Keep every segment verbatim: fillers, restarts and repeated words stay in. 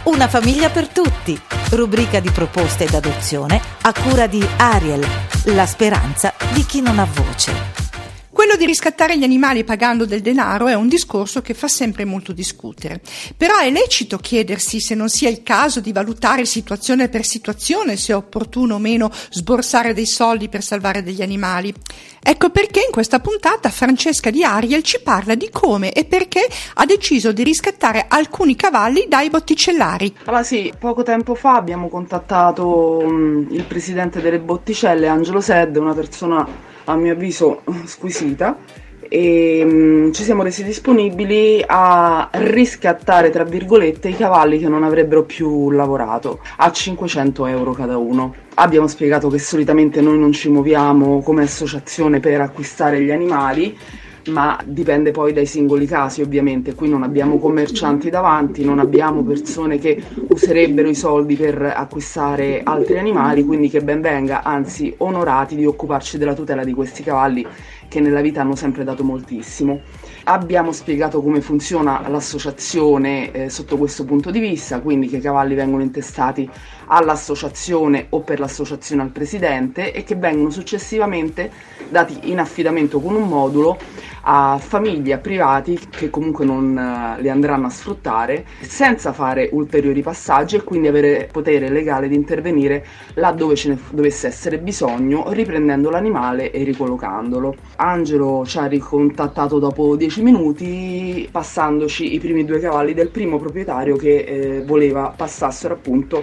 Una famiglia per tutti, rubrica di proposte d'adozione a cura di Ariel, la speranza di chi non ha voce. Quello di riscattare gli animali pagando del denaro è un discorso che fa sempre molto discutere. Però è lecito chiedersi se non sia il caso di valutare situazione per situazione se è opportuno o meno sborsare dei soldi per salvare degli animali. Ecco perché in questa puntata Francesca di Ariel ci parla di come e perché ha deciso di riscattare alcuni cavalli dai botticellari. Allora sì, poco tempo fa abbiamo contattato um, il presidente delle botticelle, Angelo Sed, una persona a mio avviso squisita, e um, ci siamo resi disponibili a riscattare, tra virgolette, i cavalli che non avrebbero più lavorato a cinquecento euro cada uno. Abbiamo spiegato che solitamente noi non ci muoviamo come associazione per acquistare gli animali, ma dipende poi dai singoli casi, ovviamente. Qui non abbiamo commercianti davanti, non abbiamo persone che userebbero i soldi per acquistare altri animali, quindi che ben venga, anzi onorati di occuparci della tutela di questi cavalli che nella vita hanno sempre dato moltissimo. Abbiamo spiegato come funziona l'associazione eh, sotto questo punto di vista, quindi che i cavalli vengono intestati all'associazione o per l'associazione al presidente e che vengono successivamente dati in affidamento con un modulo a famiglie, a privati che comunque non uh, li andranno a sfruttare, senza fare ulteriori passaggi, e quindi avere potere legale di intervenire laddove ce ne dovesse essere bisogno, riprendendo l'animale e ricollocandolo. Angelo ci ha ricontattato dopo dieci minuti, passandoci i primi due cavalli del primo proprietario che eh, voleva passassero appunto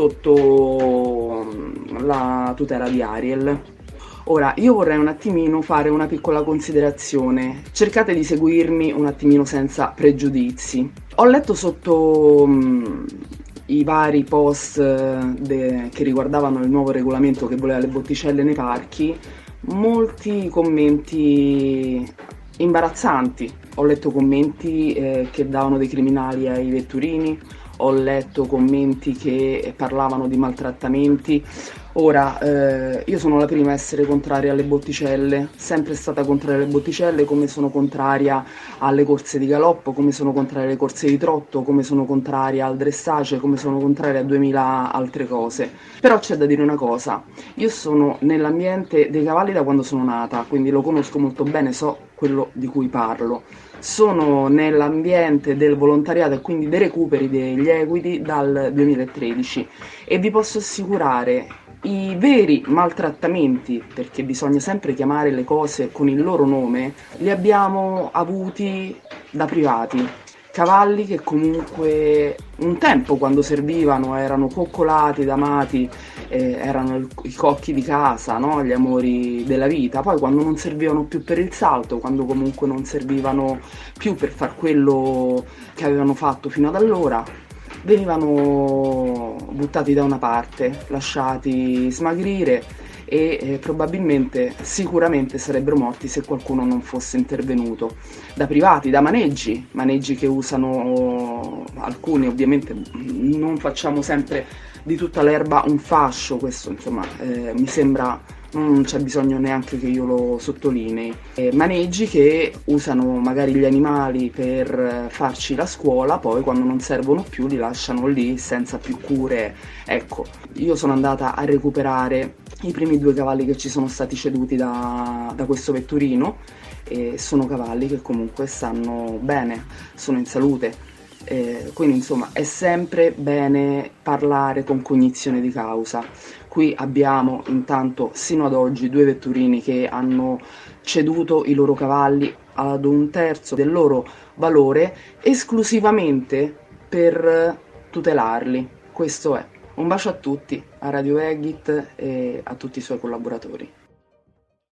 sotto la tutela di Ariel. Ora, io vorrei un attimino fare una piccola considerazione. Cercate di seguirmi un attimino senza pregiudizi. Ho letto sotto mh, i vari post de, che riguardavano il nuovo regolamento che voleva le botticelle nei parchi, molti commenti imbarazzanti. Ho letto commenti eh, che davano dei criminali ai vetturini, ho letto commenti che parlavano di maltrattamenti. Ora, eh, io sono la prima a essere contraria alle botticelle, sempre stata contraria alle botticelle, come sono contraria alle corse di galoppo, come sono contraria alle corse di trotto, come sono contraria al dressage, come sono contraria a duemila altre cose. Però c'è da dire una cosa, io sono nell'ambiente dei cavalli da quando sono nata, quindi lo conosco molto bene, so quello di cui parlo. Sono nell'ambiente del volontariato e quindi dei recuperi degli equidi dal duemilatredici e vi posso assicurare i veri maltrattamenti, perché bisogna sempre chiamare le cose con il loro nome, li abbiamo avuti da privati. Cavalli che comunque un tempo, quando servivano, erano coccolati ed amati, eh, erano il, i cocchi di casa, no? Gli amori della vita. Poi quando non servivano più per il salto, quando comunque non servivano più per far quello che avevano fatto fino ad allora, venivano buttati da una parte, lasciati smagrire e eh, probabilmente, sicuramente sarebbero morti se qualcuno non fosse intervenuto. Da privati, da maneggi, maneggi che usano alcuni, ovviamente non facciamo sempre di tutta l'erba un fascio, questo insomma eh, mi sembra non c'è bisogno neanche che io lo sottolinei. Eh, maneggi che usano magari gli animali per farci la scuola, poi quando non servono più li lasciano lì senza più cure. Ecco, io sono andata a recuperare i primi due cavalli che ci sono stati ceduti da, da questo vetturino, e sono cavalli che comunque stanno bene, sono in salute. Eh, quindi insomma è sempre bene parlare con cognizione di causa. Qui abbiamo intanto sino ad oggi due vetturini che hanno ceduto i loro cavalli ad un terzo del loro valore esclusivamente per tutelarli. Questo è. Un bacio a tutti, a Radio Egit e a tutti i suoi collaboratori.